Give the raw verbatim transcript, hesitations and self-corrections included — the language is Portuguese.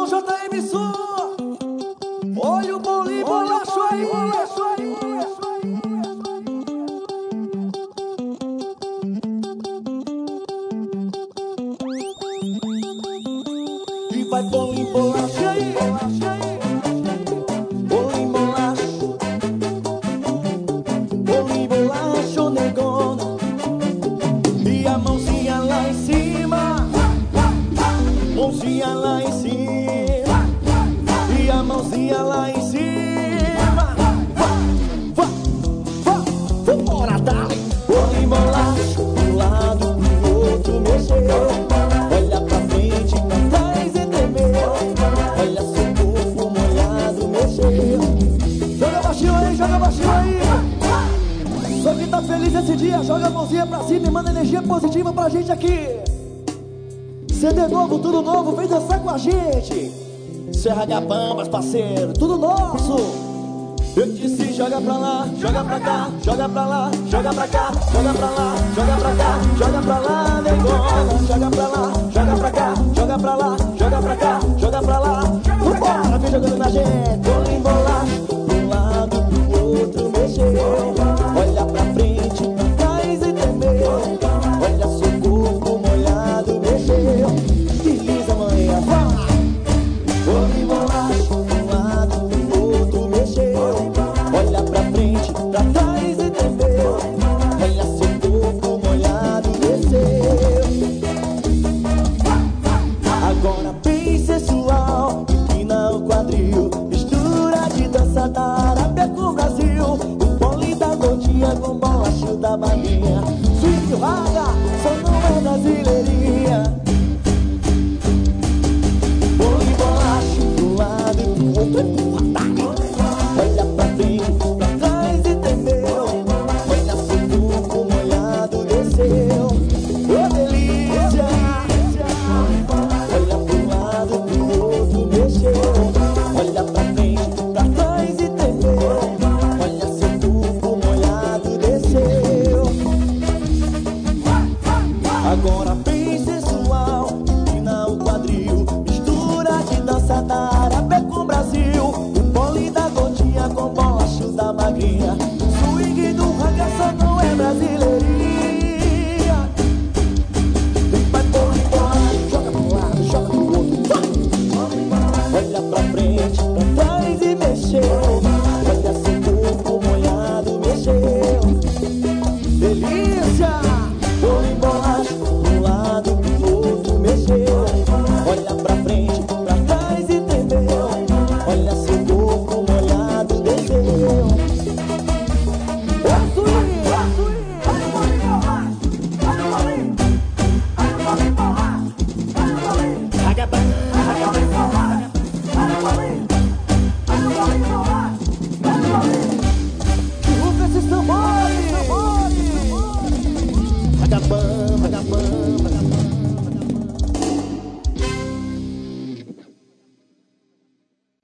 alô J M Sul. Olha o bolinho, bolacho aí, bolacho aí. E vai bolinho, bolacho aí, bolacho aí. Bolinho, bolacho. Bolinho, bolacho, negona. E a mãozinha lá em cima. Mãozinha lá em cima. E a mãozinha lá em cima. Vá, vá, vá, vambora, dale. Bolinho, bolacho, um lado pro outro mexer. Olha pra frente, pra trás e tremer. Olha seu corpo molhado mexer. Joga baixinho aí, joga baixinho aí. Só que tá feliz esse dia, joga a mãozinha pra cima e manda energia positiva pra gente aqui. C D novo, tudo novo, vem dançar com a gente. Serra Gabambas, parceiro, tudo nosso. Eu disse joga pra lá, joga pra cá, joga pra lá, joga pra cá, joga pra lá, joga pra cá, joga pra lá, negona. Joga pra lá, joga pra cá, joga pra lá, joga pra cá, joga pra lá. Vambora, vem jogando na gente. Bolinho, bolacho, de um lado pro outro mexer. Olha pra frente, pra trás e tremer. Olha seu corpo molhado mexer. Desliza, manhã, vai. Bolinho, bolacho, de um lado pro outro mexer. Olha pra frente, pra trás e tremer. Olha seu corpo molhado descer. Agora